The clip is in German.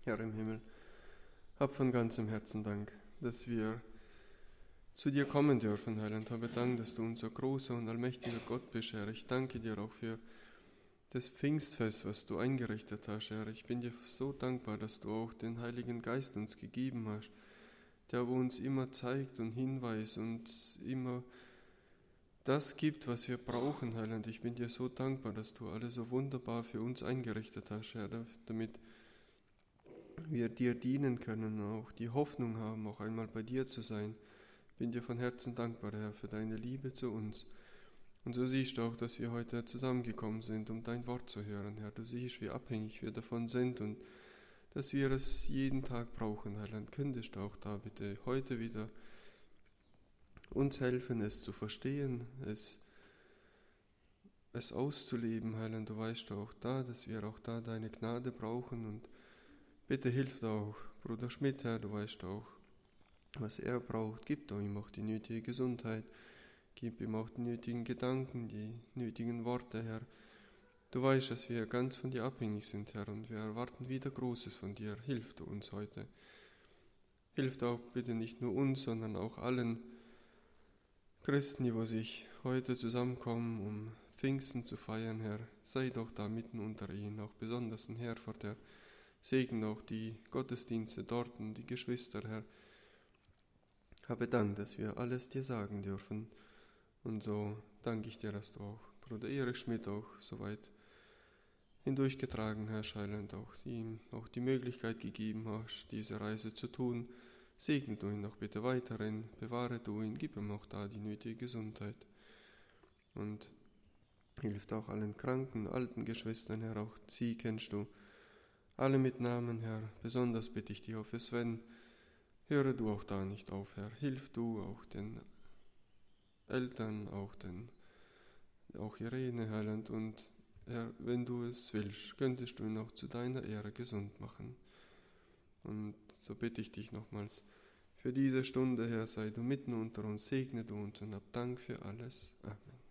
Herr im Himmel, hab von ganzem Herzen Dank, dass wir zu dir kommen dürfen, Heiland. Habe Dank, dass du unser großer und allmächtiger Gott bist, Herr. Ich danke dir auch für das Pfingstfest, was du eingerichtet hast, Herr. Ich bin dir so dankbar, dass du auch den Heiligen Geist uns gegeben hast, der uns immer zeigt und hinweist und immer das gibt, was wir brauchen, Heiland. Ich bin dir so dankbar, dass du alles so wunderbar für uns eingerichtet hast, Herr, damit wir dir dienen können, auch die Hoffnung haben, auch einmal bei dir zu sein. Ich bin dir von Herzen dankbar, Herr, für deine Liebe zu uns. Und so siehst du auch, dass wir heute zusammengekommen sind, um dein Wort zu hören, Herr. Du siehst, wie abhängig wir davon sind und dass wir es jeden Tag brauchen, Heiland. Könntest du auch da bitte heute wieder uns helfen, es zu verstehen, es auszuleben, Heiland. Du weißt auch da, dass wir auch da deine Gnade brauchen und bitte hilf auch Bruder Schmidt, Herr. Du weißt auch, was er braucht. Gib ihm auch die nötige Gesundheit. Gib ihm auch die nötigen Gedanken, die nötigen Worte, Herr. Du weißt, dass wir ganz von dir abhängig sind, Herr, und wir erwarten wieder Großes von dir. Hilf du uns heute. Hilf auch bitte nicht nur uns, sondern auch allen Christen, die sich heute zusammenkommen, um Pfingsten zu feiern, Herr. Sei doch da mitten unter ihnen, auch besonders in Herford, Herr. Segne auch die Gottesdienste dort und die Geschwister, Herr. Habe Dank, dass wir alles dir sagen dürfen. Und so danke ich dir, dass du auch Bruder Erich Schmidt auch soweit hindurchgetragen hast, Heiland, auch ihm auch die Möglichkeit gegeben hast, diese Reise zu tun. Segne du ihn noch bitte weiterhin, bewahre du ihn, gib ihm auch da die nötige Gesundheit. Und hilft auch allen kranken, alten Geschwistern, Herr, auch sie kennst du. Alle mit Namen, Herr, besonders bitte ich dich auch für Sven. Höre du auch da nicht auf, Herr. Hilf du auch den Eltern, auch Irene, Heiland, und Herr, wenn du es willst, könntest du ihn auch zu deiner Ehre gesund machen. Und so bitte ich dich nochmals für diese Stunde, Herr, sei du mitten unter uns, segne du uns und hab Dank für alles. Amen.